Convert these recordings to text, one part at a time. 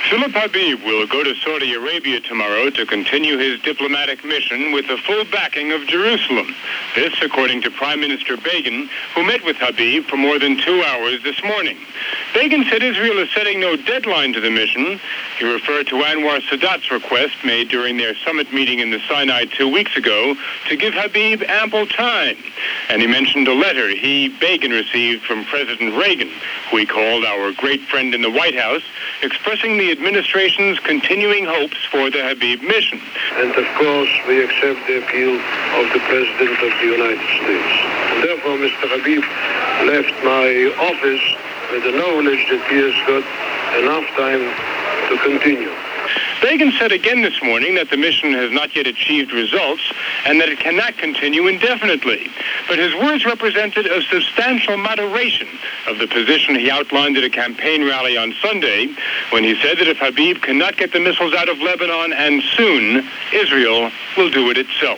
Philip Habib will go to Saudi Arabia tomorrow to continue his diplomatic mission with the full backing of Jerusalem. This, according to Prime Minister Begin, who met with Habib for more than 2 hours this morning. Begin said Israel is setting no deadline to the mission. He referred to Anwar Sadat's request made during their summit meeting in the Sinai 2 weeks ago to give Habib ample time. And he mentioned a letter he, Begin, received from President Reagan, who he called our great friend in the White House, expressing the administration's continuing hopes for the Habib mission. And of course, we accept the appeal of the President of the United States. And therefore, Mr. Habib left my office with the knowledge that he has got enough time to continue. Begin said again this morning that the mission has not yet achieved results and that it cannot continue indefinitely. But his words represented a substantial moderation of the position he outlined at a campaign rally on Sunday when he said that if Habib cannot get the missiles out of Lebanon and soon, Israel will do it itself.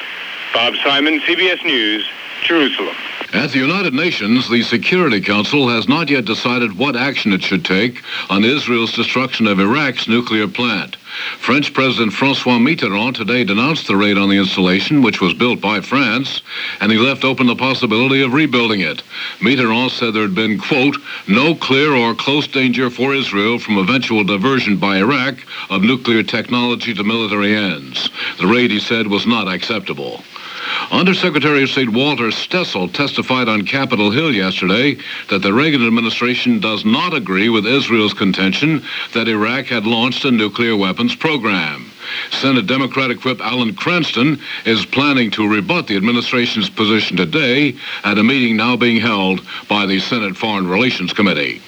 Bob Simon, CBS News, Jerusalem. At the United Nations, the Security Council has not yet decided what action it should take on Israel's destruction of Iraq's nuclear plant. French President François Mitterrand today denounced the raid on the installation, which was built by France, and he left open the possibility of rebuilding it. Mitterrand said there had been, quote, no clear or close danger for Israel from eventual diversion by Iraq of nuclear technology to military ends. The raid, he said, was not acceptable. Undersecretary of State Walter Stessel testified on Capitol Hill yesterday that the Reagan administration does not agree with Israel's contention that Iraq had launched a nuclear weapons program. Senate Democratic Whip Alan Cranston is planning to rebut the administration's position today at a meeting now being held by the Senate Foreign Relations Committee.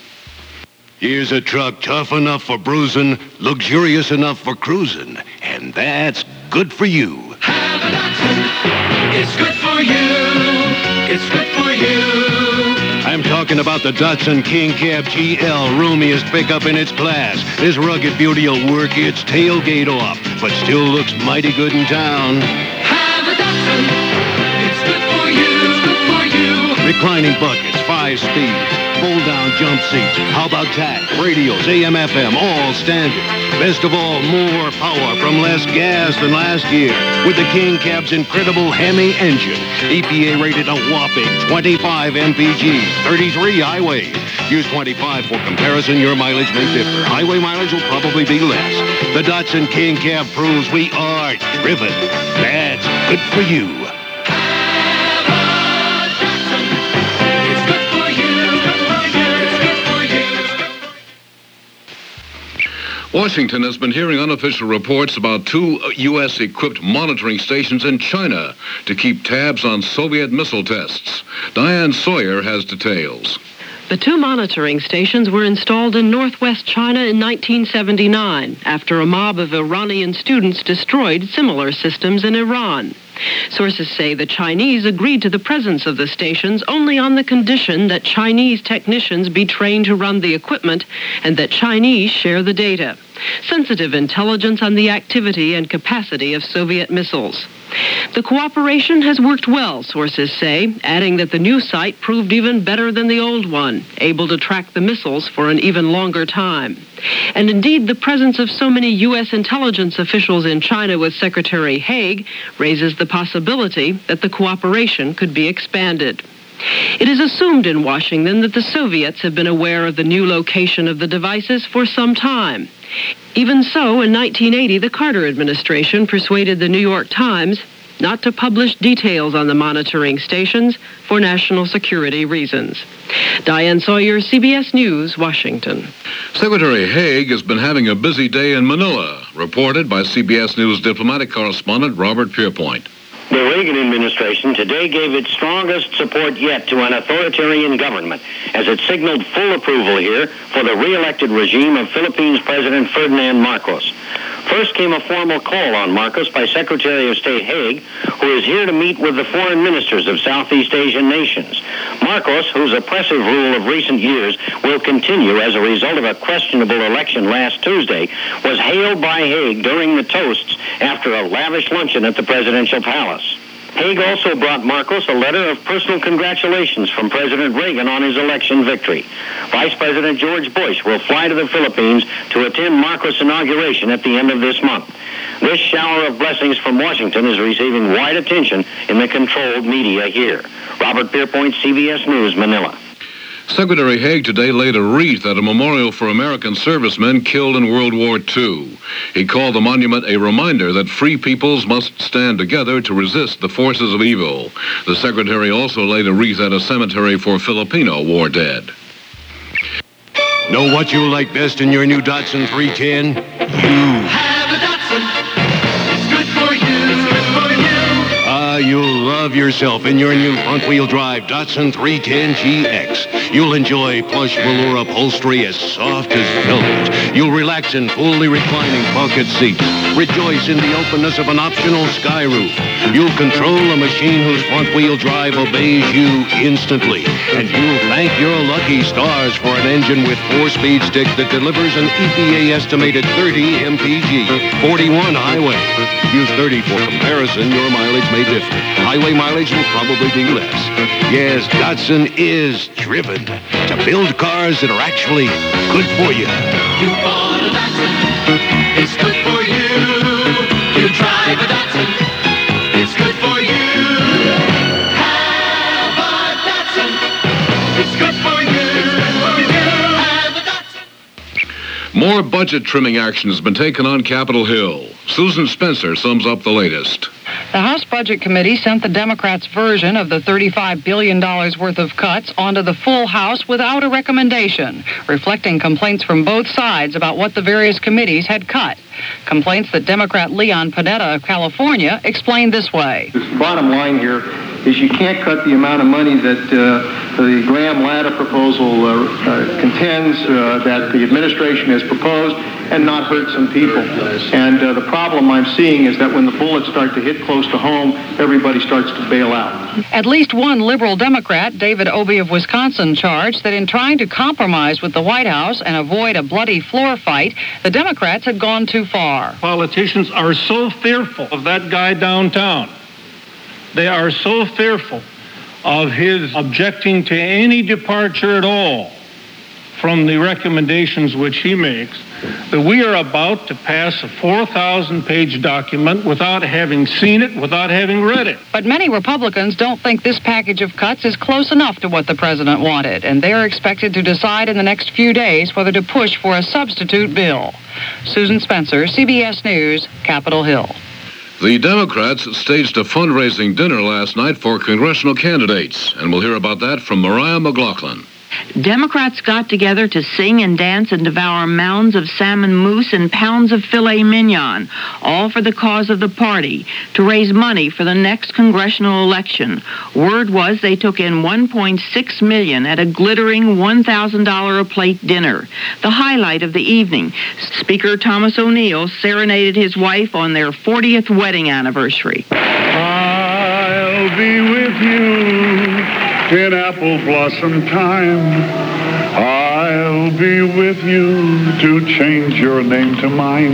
Here's a truck tough enough for bruising, luxurious enough for cruising, and that's good for you. Have a Datsun. It's good for you. It's good for you. I'm talking about the Datsun King Cab GL, roomiest pickup in its class. This rugged beauty will work its tailgate off, but still looks mighty good in town. Have a Datsun. It's good for you. It's good for you. Reclining buckets, 5 speeds, fold-down jump seats. How about tack, radios, AM, FM, all standard. Best of all, more power from less gas than last year. With the King Cab's incredible Hemi engine. EPA rated a whopping 25 mpg, 33 highway. Use 25 for comparison. Your mileage may differ. Highway mileage will probably be less. The Datsun King Cab proves we are driven. That's good for you. Washington has been hearing unofficial reports about 2 U.S.-equipped monitoring stations in China to keep tabs on Soviet missile tests. Diane Sawyer has details. The 2 monitoring stations were installed in northwest China in 1979 after a mob of Iranian students destroyed similar systems in Iran. Sources say the Chinese agreed to the presence of the stations only on the condition that Chinese technicians be trained to run the equipment and that Chinese share the data. Sensitive intelligence on the activity and capacity of Soviet missiles. The cooperation has worked well, sources say, adding that the new site proved even better than the old one, able to track the missiles for an even longer time. And indeed, the presence of so many U.S. intelligence officials in China with Secretary Haig raises the possibility that the cooperation could be expanded. It is assumed in Washington that the Soviets have been aware of the new location of the devices for some time. Even so, in 1980, the Carter administration persuaded the New York Times not to publish details on the monitoring stations for national security reasons. Diane Sawyer, CBS News, Washington. Secretary Haig has been having a busy day in Manila, reported by CBS News diplomatic correspondent Robert Pierpoint. The Reagan administration today gave its strongest support yet to an authoritarian government as it signaled full approval here for the re-elected regime of Philippines President Ferdinand Marcos. First came a formal call on Marcos by Secretary of State Haig, who is here to meet with the foreign ministers of Southeast Asian nations. Marcos, whose oppressive rule of recent years will continue as a result of a questionable election last Tuesday, was hailed by Haig during the toasts after a lavish luncheon at the presidential palace. Haig also brought Marcos a letter of personal congratulations from President Reagan on his election victory. Vice President George Bush will fly to the Philippines to attend Marcos' inauguration at the end of this month. This shower of blessings from Washington is receiving wide attention in the controlled media here. Robert Pierpoint, CBS News, Manila. Secretary Haig today laid a wreath at a memorial for American servicemen killed in World War II. He called the monument a reminder that free peoples must stand together to resist the forces of evil. The secretary also laid a wreath at a cemetery for Filipino war dead. Know what you like best in your new Datsun 310? Have a Datsun. It's good for you. It's good for you. You'll love yourself in your new front-wheel drive Datsun 310 GX. You'll enjoy plush velour upholstery as soft as velvet. You'll relax in fully reclining bucket seats. Rejoice in the openness of an optional sky roof. You'll control a machine whose front-wheel drive obeys you instantly. And you'll thank your lucky stars for an engine with 4-speed stick that delivers an EPA-estimated 30 mpg, 41 highway. Use 30 for comparison. Your mileage may differ. Highway mileage will probably be less. Yes, Datsun is driven to build cars that are actually good for you. You bought a Datsun. It's good for you. You drive a Datsun. It's good for you. Have a Datsun. It's good for you. Have a Datsun. More budget trimming action has been taken on Capitol Hill. Susan Spencer sums up the latest. The House Budget Committee sent the Democrats' version of the $35 billion worth of cuts onto the full House without a recommendation, reflecting complaints from both sides about what the various committees had cut. Complaints that Democrat Leon Panetta of California explained this way. The bottom line here is you can't cut the amount of money that the Graham-Latta proposal contends that the administration has proposed and not hurt some people. And the problem I'm seeing is that when the bullets start to hit close to home, everybody starts to bail out. At least one liberal Democrat, David Obey of Wisconsin, charged that in trying to compromise with the White House and avoid a bloody floor fight, the Democrats had gone too far. Politicians are so fearful of that guy downtown. They are so fearful of his objecting to any departure at all from the recommendations which he makes, that we are about to pass a 4,000-page document without having seen it, without having read it. But many Republicans don't think this package of cuts is close enough to what the president wanted, and they're expected to decide in the next few days whether to push for a substitute bill. Susan Spencer, CBS News, Capitol Hill. The Democrats staged a fundraising dinner last night for congressional candidates, and we'll hear about that from Mariah McLaughlin. Democrats got together to sing and dance and devour mounds of salmon mousse and pounds of filet mignon, all for the cause of the party, to raise money for the next congressional election. Word was they took in $1.6 million at a glittering $1,000 a plate dinner. The highlight of the evening, Speaker Thomas O'Neill serenaded his wife on their 40th wedding anniversary. I'll be with you in apple blossom time. I'll be with you to change your name to mine.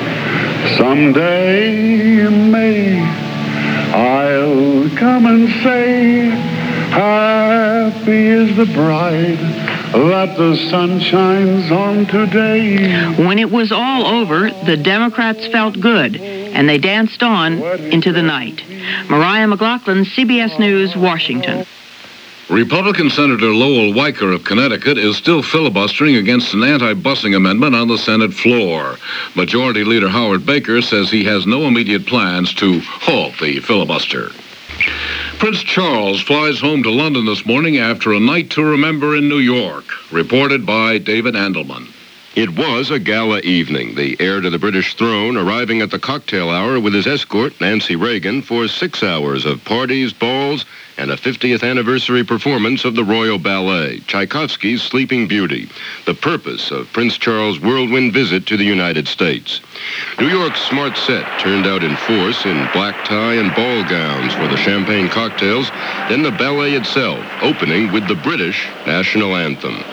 Someday in May, I'll come and say, happy is the bride that the sun shines on today. When it was all over, the Democrats felt good, and they danced on into the night. Mariah McLaughlin, CBS News, Washington. Republican Senator Lowell Weicker of Connecticut is still filibustering against an anti-busing amendment on the Senate floor. Majority Leader Howard Baker says he has no immediate plans to halt the filibuster. Prince Charles flies home to London this morning after a night to remember in New York. Reported by David Andelman. It was a gala evening, the heir to the British throne arriving at the cocktail hour with his escort, Nancy Reagan, for 6 hours of parties, balls, and a 50th anniversary performance of the Royal Ballet, Tchaikovsky's Sleeping Beauty, the purpose of Prince Charles' whirlwind visit to the United States. New York's smart set turned out in force in black tie and ball gowns for the champagne cocktails, then the ballet itself, opening with the British national anthem.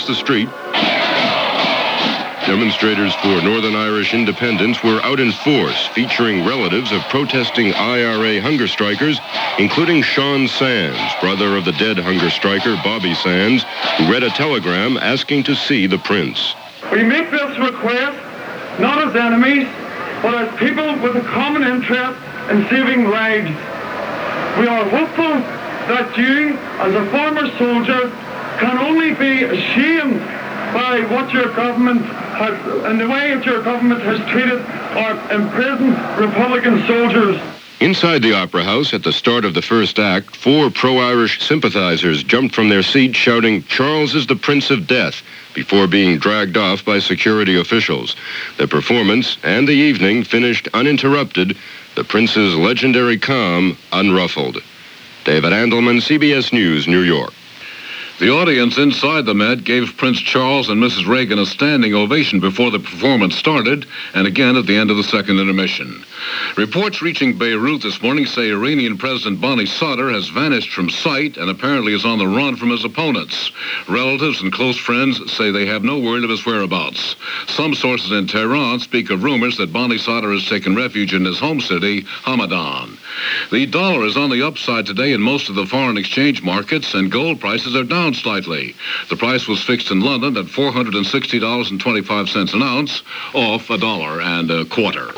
the street. Demonstrators for Northern Irish independence were out in force, featuring relatives of protesting IRA hunger strikers, including Sean Sands, brother of the dead hunger striker Bobby Sands, who read a telegram asking to see the prince. We make this request not as enemies, but as people with a common interest in saving lives. We are hopeful that you, as a former soldier, can only be ashamed by what your government has, and the way that your government has treated or imprisoned Republican soldiers. Inside the Opera House, at the start of the first act, 4 pro-Irish sympathizers jumped from their seats shouting, "Charles is the Prince of Death," before being dragged off by security officials. The performance and the evening finished uninterrupted, the Prince's legendary calm unruffled. David Andelman, CBS News, New York. The audience inside the Met gave Prince Charles and Mrs. Reagan a standing ovation before the performance started, and again at the end of the second intermission. Reports reaching Beirut this morning say Iranian President Bani Sadr has vanished from sight and apparently is on the run from his opponents. Relatives and close friends say they have no word of his whereabouts. Some sources in Tehran speak of rumors that Bani Sadr has taken refuge in his home city, Hamadan. The dollar is on the upside today in most of the foreign exchange markets, and gold prices are down slightly. The price was fixed in London at $460.25 an ounce, off $1.25.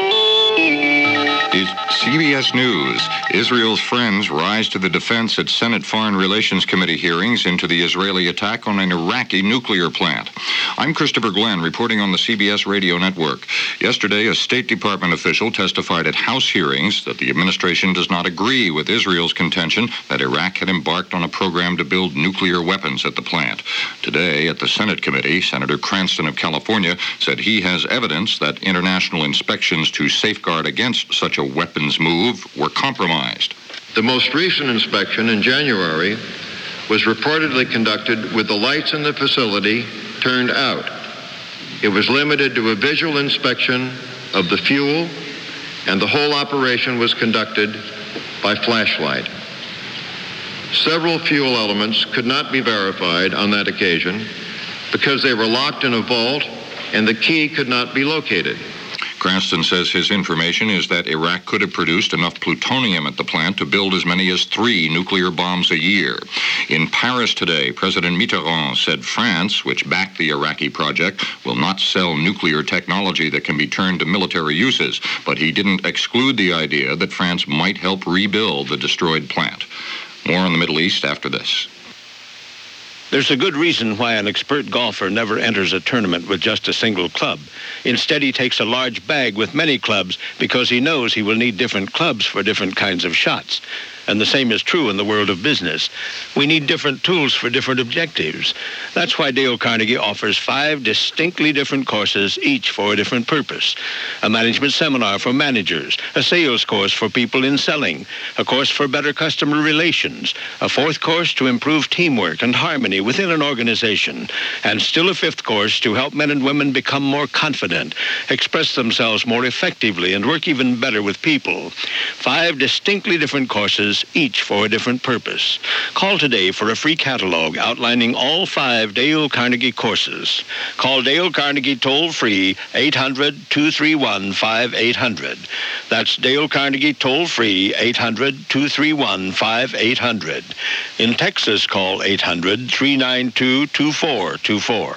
It's CBS News. Israel's friends rise to the defense at Senate Foreign Relations Committee hearings into the Israeli attack on an Iraqi nuclear plant. I'm Christopher Glenn, reporting on the CBS radio network. Yesterday, a State Department official testified at House hearings that the administration does not agree with Israel's contention that Iraq had embarked on a program to build nuclear weapons at the plant. Today, at the Senate committee, Senator Cranston of California said he has evidence that international inspections to safeguard against such a weapons move were compromised. The most recent inspection in January was reportedly conducted with the lights in the facility turned out. It was limited to a visual inspection of the fuel, and the whole operation was conducted by flashlight. Several fuel elements could not be verified on that occasion because they were locked in a vault and the key could not be located. Cranston says his information is that Iraq could have produced enough plutonium at the plant to build as many as 3 nuclear bombs a year. In Paris today, President Mitterrand said France, which backed the Iraqi project, will not sell nuclear technology that can be turned to military uses, but he didn't exclude the idea that France might help rebuild the destroyed plant. More on the Middle East after this. There's a good reason why an expert golfer never enters a tournament with just a single club. Instead, he takes a large bag with many clubs because he knows he will need different clubs for different kinds of shots. And the same is true in the world of business. We need different tools for different objectives. That's why Dale Carnegie offers 5 distinctly different courses, each for a different purpose. A management seminar for managers, a sales course for people in selling, a course for better customer relations, a 4th course to improve teamwork and harmony within an organization, and still a 5th course to help men and women become more confident, express themselves more effectively, and work even better with people. 5 distinctly different courses, each for a different purpose. Call today for a free catalog outlining all 5 Dale Carnegie courses. Call Dale Carnegie toll-free 800-231-5800. That's Dale Carnegie toll-free 800-231-5800. In Texas, call 800-392-2424.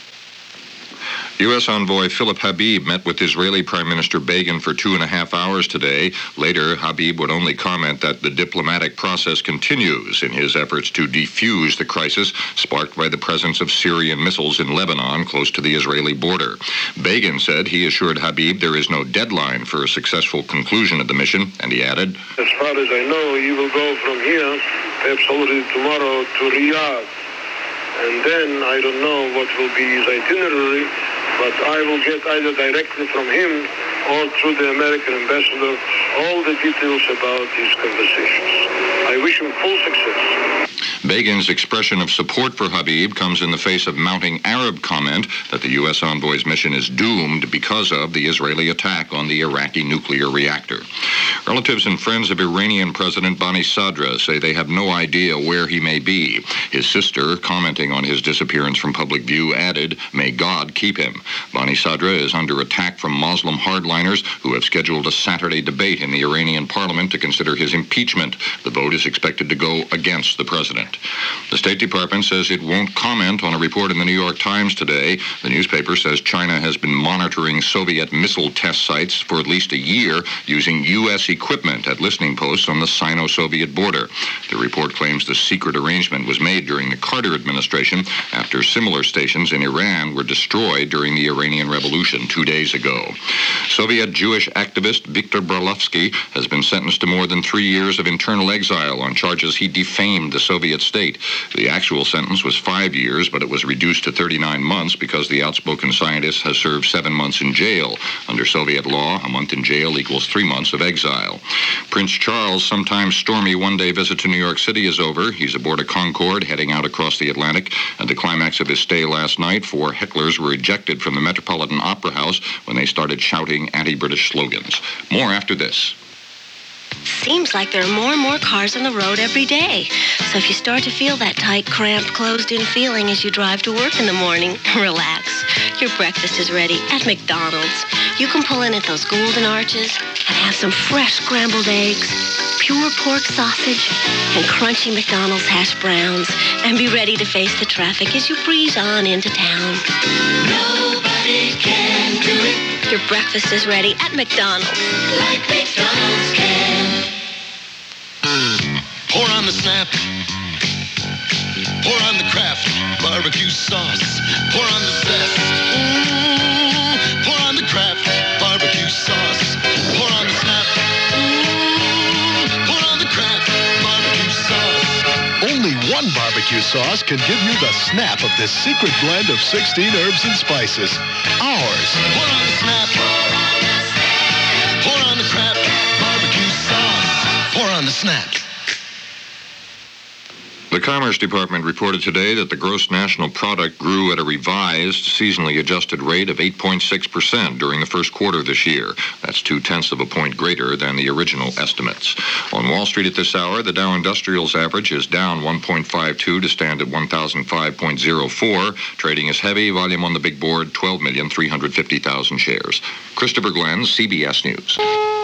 U.S. envoy Philip Habib met with Israeli Prime Minister Begin for 2.5 hours today. Later, Habib would only comment that the diplomatic process continues in his efforts to defuse the crisis sparked by the presence of Syrian missiles in Lebanon close to the Israeli border. Begin said he assured Habib there is no deadline for a successful conclusion of the mission, and he added, "As far as I know, he will go from here, perhaps already tomorrow, to Riyadh. And then I don't know what will be his itinerary, but I will get either directly from him or through the American ambassador all the details about his conversations. I wish him full success." Begin's expression of support for Habib comes in the face of mounting Arab comment that the U.S. envoy's mission is doomed because of the Israeli attack on the Iraqi nuclear reactor. Relatives and friends of Iranian President Bani Sadr say they have no idea where he may be. His sister, commenting on his disappearance from public view, added, "May God keep him." Bani Sadr is under attack from Muslim hardliners who have scheduled a Saturday debate in the Iranian parliament to consider his impeachment. The vote is expected to go against the president. The State Department says it won't comment on a report in the New York Times today. The newspaper says China has been monitoring Soviet missile test sites for at least a year using U.S. equipment at listening posts on the Sino-Soviet border. The report claims the secret arrangement was made during the Carter administration after similar stations in Iran were destroyed during the Iranian Revolution 2 days ago. Soviet Jewish activist Viktor Brailovsky has been sentenced to more than 3 years of internal exile on charges he defamed the Soviet state. The actual sentence was 5 years, but it was reduced to 39 months because the outspoken scientist has served 7 months in jail. Under Soviet law, a month in jail equals 3 months of exile. Prince Charles' sometimes stormy one-day visit to New York City is over. He's aboard a Concorde heading out across the Atlantic. At the climax of his stay last night, 4 hecklers were ejected from the Metropolitan Opera House when they started shouting anti-British slogans. More after this. Seems like there are more and more cars on the road every day. So if you start to feel that tight, cramped, closed-in feeling as you drive to work in the morning, relax. Your breakfast is ready at McDonald's. You can pull in at those Golden Arches and have some fresh scrambled eggs, pure pork sausage, and crunchy McDonald's hash browns, and be ready to face the traffic as you breeze on into town. Nobody can do it Your breakfast is ready at McDonald's. like McDonald's can. Pour on the Snap. Pour on the Kraft barbecue sauce. Pour on the zest. Pour on the Kraft barbecue sauce. Pour on the Snap. Pour on the Kraft barbecue sauce. Only one barbecue sauce can give you the snap of this secret blend of 16 herbs and spices. Ours. Pour on the Snap. Pour on the Kraft barbecue sauce. Pour on the Snap. The Commerce Department reported today that the gross national product grew at a revised, seasonally adjusted rate of 8.6% during the first quarter this year. That's 0.2 of a point greater than the original estimates. On Wall Street at this hour, the Dow Industrials average is down 1.52 to stand at 1,005.04. Trading is heavy. Volume on the big board, 12,350,000 shares. Christopher Glenn, CBS News.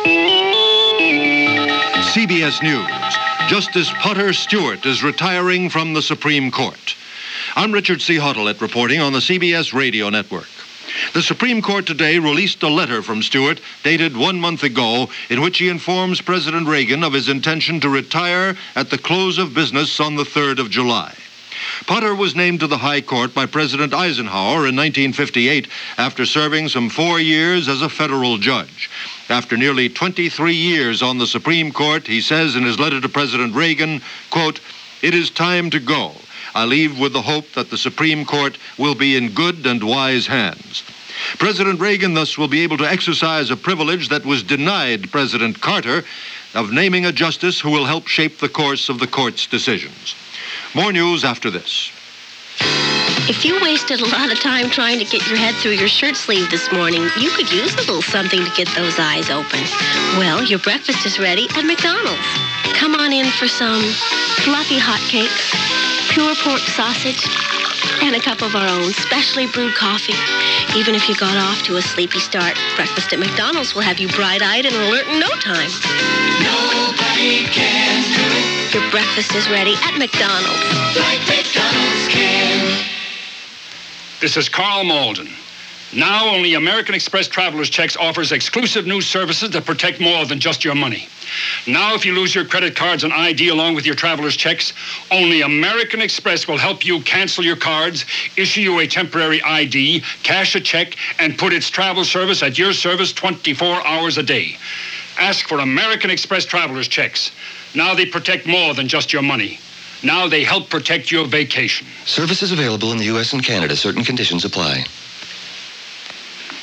CBS News. Justice Potter Stewart is retiring from the Supreme Court. I'm Richard C. Hottelet reporting on the CBS Radio Network. The Supreme Court today released a letter from Stewart dated 1 month ago in which he informs President Reagan of his intention to retire at the close of business on the 3rd of July. Potter was named to the High Court by President Eisenhower in 1958 after serving some 4 years as a federal judge. After nearly 23 years on the Supreme Court, he says in his letter to President Reagan, quote, "It is time to go. I leave with the hope that the Supreme Court will be in good and wise hands." President Reagan thus will be able to exercise a privilege that was denied President Carter of naming a justice who will help shape the course of the court's decisions. More news after this. If you wasted a lot of time trying to get your head through your shirt sleeve this morning, you could use a little something to get those eyes open. Well, your breakfast is ready at McDonald's. Come on in for some fluffy hotcakes, pure pork sausage, and a cup of our own specially brewed coffee. Even if you got off to a sleepy start, breakfast at McDonald's will have you bright-eyed and alert in no time. Nobody can do it Your breakfast is ready at McDonald's. like McDonald's can. This is Carl Malden. Now only American Express Traveler's Checks offers exclusive new services that protect more than just your money. Now if you lose your credit cards and ID along with your traveler's checks, only American Express will help you cancel your cards, issue you a temporary ID, cash a check, and put its travel service at your service 24 hours a day. Ask for American Express Traveler's Checks. Now they protect more than just your money. Now they help protect your vacation. Services available in the U.S. and Canada. Certain conditions apply.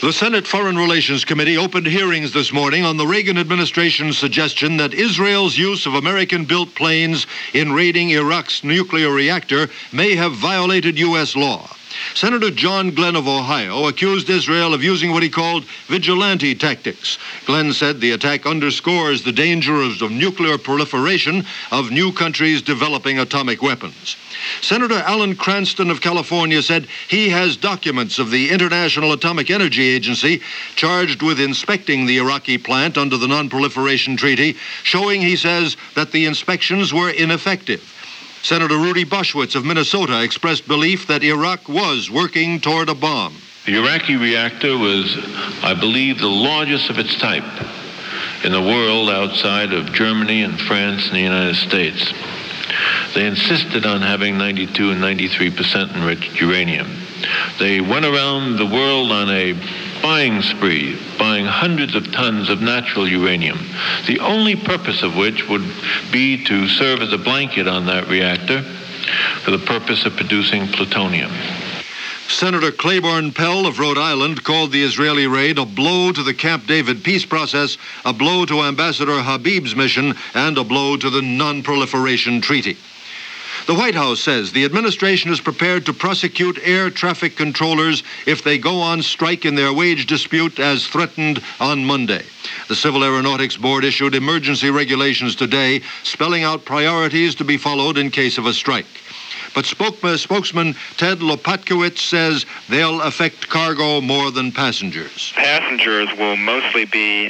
The Senate Foreign Relations Committee opened hearings this morning on the Reagan administration's suggestion that Israel's use of American-built planes in raiding Iraq's nuclear reactor may have violated U.S. law. Senator John Glenn of Ohio accused Israel of using what he called vigilante tactics. Glenn said the attack underscores the dangers of nuclear proliferation of new countries developing atomic weapons. Senator Alan Cranston of California said he has documents of the International Atomic Energy Agency charged with inspecting the Iraqi plant under the Non-Proliferation Treaty, showing, he says, that the inspections were ineffective. Senator Rudy Boschwitz of Minnesota expressed belief that Iraq was working toward a bomb. The Iraqi reactor was, I believe, the largest of its type in the world outside of Germany and France and the United States. They insisted on having 92 and 93% enriched uranium. They went around the world on a buying spree, buying hundreds of tons of natural uranium, the only purpose of which would be to serve as a blanket on that reactor for the purpose of producing plutonium. Senator Claiborne Pell of Rhode Island called the Israeli raid a blow to the Camp David peace process, a blow to Ambassador Habib's mission, and a blow to the Non-Proliferation Treaty. The White House says the administration is prepared to prosecute air traffic controllers if they go on strike in their wage dispute as threatened on Monday. The Civil Aeronautics Board issued emergency regulations today, spelling out priorities to be followed in case of a strike. But spokesman Ted Lopatkowicz says they'll affect cargo more than passengers. Passengers will mostly be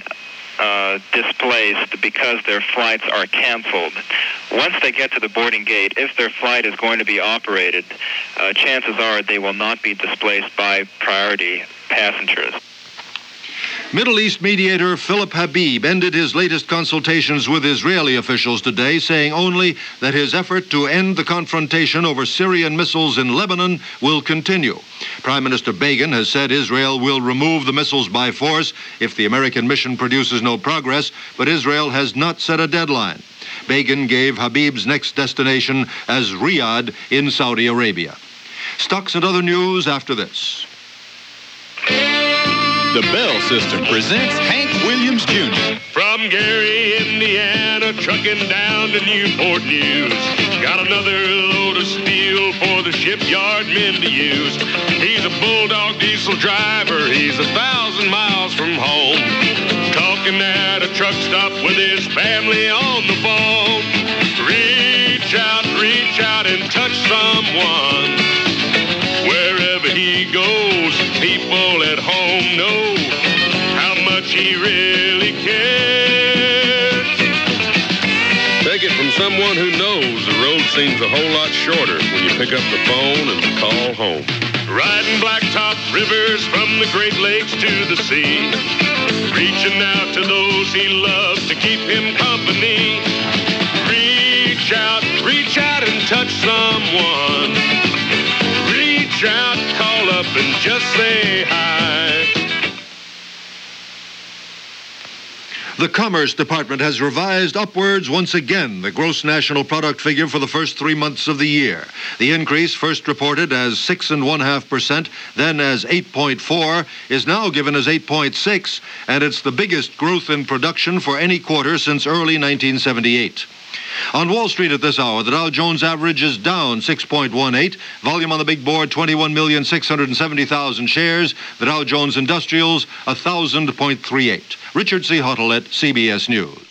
displaced because their flights are canceled. Once they get to the boarding gate, if their flight is going to be operated, chances are they will not be displaced by priority passengers. Middle East mediator Philip Habib ended his latest consultations with Israeli officials today, saying only that his effort to end the confrontation over Syrian missiles in Lebanon will continue. Prime Minister Begin has said Israel will remove the missiles by force if the American mission produces no progress, but Israel has not set a deadline. Begin gave Habib's next destination as Riyadh in Saudi Arabia. Stocks and other news after this. The Bell System presents Hank Williams Jr. From Gary, Indiana, trucking down to Newport News. Got another load of steel for the shipyard men to use. He's a Bulldog diesel driver. He's 1,000 miles from home. Talking at a truck stop with his family on the phone. Reach out and touch someone. Wherever he goes, people at home know how much he really cares. Take it from someone who knows the road seems a whole lot shorter when you pick up the phone and call home. Riding blacktop rivers from the Great Lakes to the sea. Reaching out to those he loves to keep him company. Reach out and touch someone. Reach out, call up and just say hi. The Commerce Department has revised upwards once again the gross national product figure for the first 3 months of the year. The increase, first reported as 6.5%, then as 8.4%, is now given as 8.6%, and it's the biggest growth in production for any quarter since early 1978. On Wall Street at this hour, the Dow Jones average is down 6.18. Volume on the big board, 21,670,000 shares. The Dow Jones Industrials, 1,000.38. Richard C. Huttle at CBS News.